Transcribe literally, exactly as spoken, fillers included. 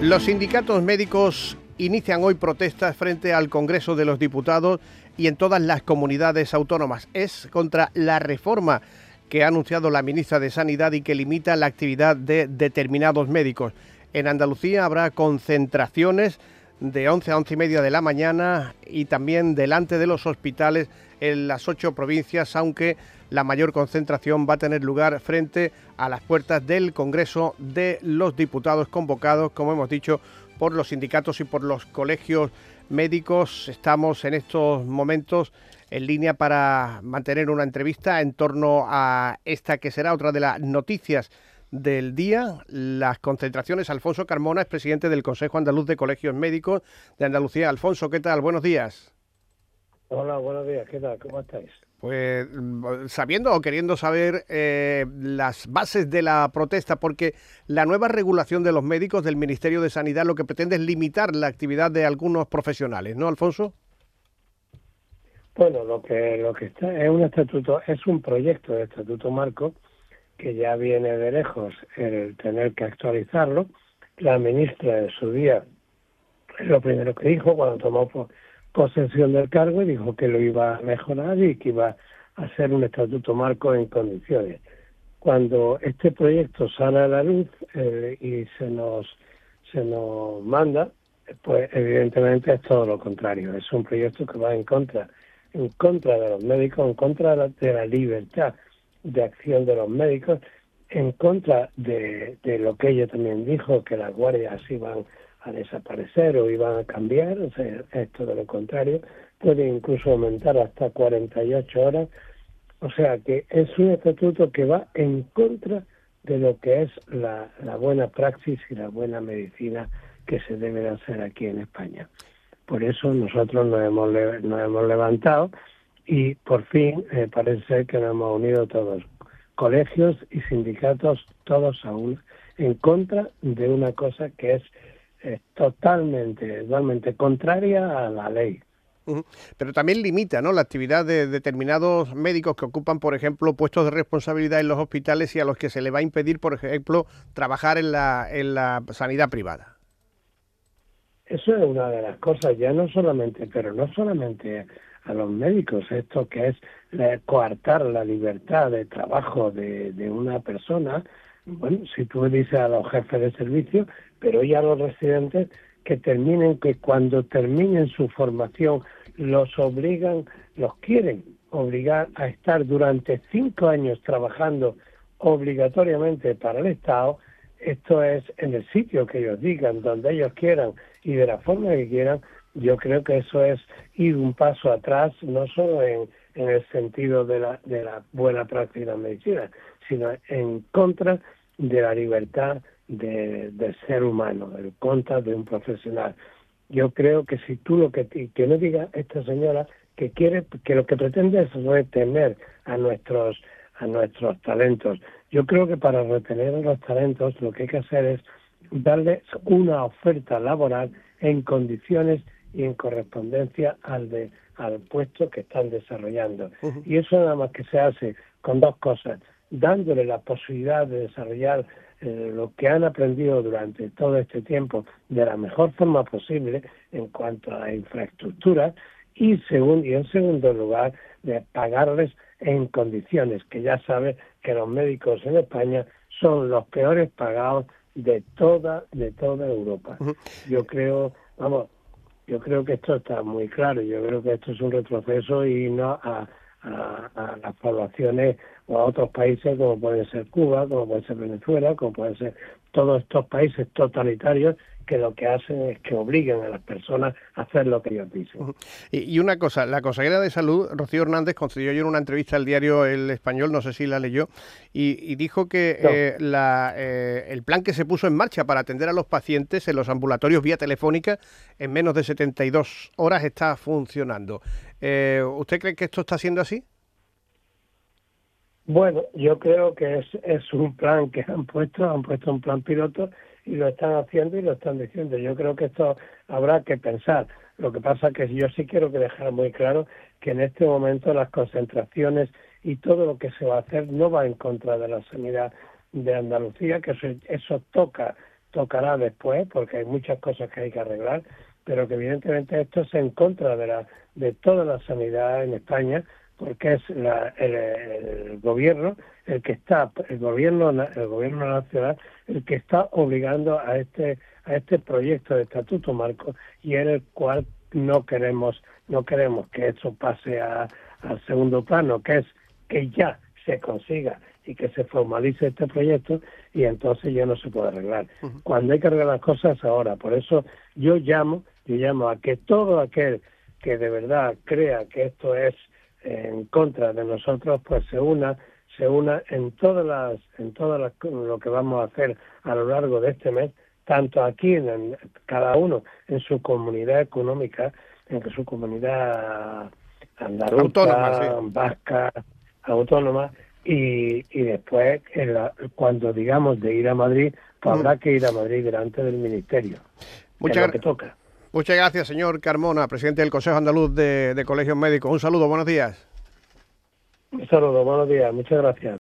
Los sindicatos médicos inician hoy protestas frente al Congreso de los Diputados y en todas las comunidades autónomas. Es contra la reforma que ha anunciado la ministra de Sanidad y que limita la actividad de determinados médicos. En Andalucía habrá concentraciones de once a once y media de la mañana y también delante de los hospitales en las ocho provincias, aunque la mayor concentración va a tener lugar frente a las puertas del Congreso de los Diputados, convocados, como hemos dicho, por los sindicatos y por los colegios médicos. Estamos en estos momentos en línea para mantener una entrevista en torno a esta que será otra de las noticias del día, las concentraciones. Alfonso Carmona es presidente del Consejo Andaluz de Colegios Médicos de Andalucía. Alfonso, ¿qué tal? Buenos días. Hola, buenos días. ¿Qué tal? ¿Cómo estáis? Pues sabiendo o queriendo saber eh, las bases de la protesta, porque la nueva regulación de los médicos del Ministerio de Sanidad lo que pretende es limitar la actividad de algunos profesionales, ¿no, Alfonso? Bueno, lo que lo que está es un estatuto, es un proyecto de estatuto marco que ya viene de lejos el tener que actualizarlo. La ministra en su día es lo primero que dijo cuando tomó posesión del cargo, y dijo que lo iba a mejorar y que iba a ser un estatuto marco en condiciones. Cuando este proyecto sale a la luz eh, y se nos se nos manda, pues evidentemente es todo lo contrario. Es un proyecto que va en contra en contra de los médicos, en contra de la, de la libertad de acción de los médicos, en contra de, de lo que ella también dijo, que las guardias iban a desaparecer o iban a cambiar. O sea, esto de lo contrario, puede incluso aumentar hasta cuarenta y ocho horas. O sea que es un estatuto que va en contra de lo que es la, la buena praxis y la buena medicina que se debe de hacer aquí en España. Por eso nosotros nos hemos, nos hemos levantado y por fin eh, parece ser que nos hemos unido todos, colegios y sindicatos, todos a una, en contra de una cosa que es eh, totalmente, totalmente contraria a la ley. Pero también limita, ¿no?, la actividad de determinados médicos que ocupan, por ejemplo, puestos de responsabilidad en los hospitales y a los que se le va a impedir, por ejemplo, trabajar en la, en la sanidad privada. Eso es una de las cosas, ya no solamente, pero no solamente a los médicos, esto que es eh, coartar la libertad de trabajo de, de una persona. Bueno, si tú dices a los jefes de servicio, pero ya a los residentes que terminen, que cuando terminen su formación los obligan, los quieren obligar a estar durante cinco años trabajando obligatoriamente para el Estado. Esto es en el sitio que ellos digan, donde ellos quieran y de la forma que quieran. Yo creo que eso es ir un paso atrás, no solo en, en el sentido de la, de la buena práctica de la medicina, sino en contra de la libertad de, del ser humano, en contra de un profesional. Yo creo que si tú lo que, que no diga esta señora que quiere, que lo que pretende es retener a nuestros a nuestros talentos. Yo creo que para retener a los talentos lo que hay que hacer es darles una oferta laboral en condiciones y en correspondencia al de al puesto que están desarrollando. Uh-huh. Y eso nada más que se hace con dos cosas: dándole la posibilidad de desarrollar eh, lo que han aprendido durante todo este tiempo de la mejor forma posible en cuanto a infraestructura, y, segundo, y en segundo lugar, de pagarles en condiciones, que ya sabes que los médicos en España son los peores pagados de toda de toda Europa. Uh-huh. Yo creo, vamos, yo creo que esto está muy claro. Yo creo que esto es un retroceso y no a, a, a las poblaciones o a otros países como pueden ser Cuba, como puede ser Venezuela, como pueden ser todos estos países totalitarios que lo que hacen es que obligan a las personas a hacer lo que ellos dicen. Uh-huh. Y, y una cosa, la consejera de Salud, Rocío Hernández, concedió ayer una entrevista al diario El Español, no sé si la leyó, y, y dijo que no. eh, la, eh, el plan que se puso en marcha para atender a los pacientes en los ambulatorios vía telefónica en menos de setenta y dos horas está funcionando. Eh, ¿Usted cree que esto está siendo así? Bueno, yo creo que es, es un plan que han puesto, han puesto un plan piloto y lo están haciendo y lo están diciendo. Yo creo que esto habrá que pensar. Lo que pasa es que yo sí quiero que dejar muy claro que en este momento las concentraciones y todo lo que se va a hacer no va en contra de la sanidad de Andalucía, que eso, eso toca tocará después, porque hay muchas cosas que hay que arreglar, pero que evidentemente esto es en contra de la de toda la sanidad en España, porque es la, el, el gobierno el que está, el gobierno el gobierno nacional el que está obligando a este a este proyecto de estatuto marco, y en el cual no queremos no queremos que eso pase a, al segundo plano, que es que ya se consiga y que se formalice este proyecto, y entonces ya no se puede arreglar. Uh-huh. Cuando hay que arreglar las cosas ahora. Por eso yo llamo, yo llamo a que todo aquel que de verdad crea que esto es en contra de nosotros, pues se una, se una en todas las, en todas las, lo que vamos a hacer a lo largo de este mes, tanto aquí en, en cada uno en su comunidad económica, en su comunidad andaluza, autónoma, sí. vasca, autónoma. Y, y después, en la, cuando digamos de ir a Madrid, pues mm. habrá que ir a Madrid delante del Ministerio. Muchas, que es lo que toca. Muchas gracias, señor Carmona, presidente del Consejo Andaluz de, de Colegios Médicos. Un saludo, buenos días. Un saludo, buenos días, muchas gracias.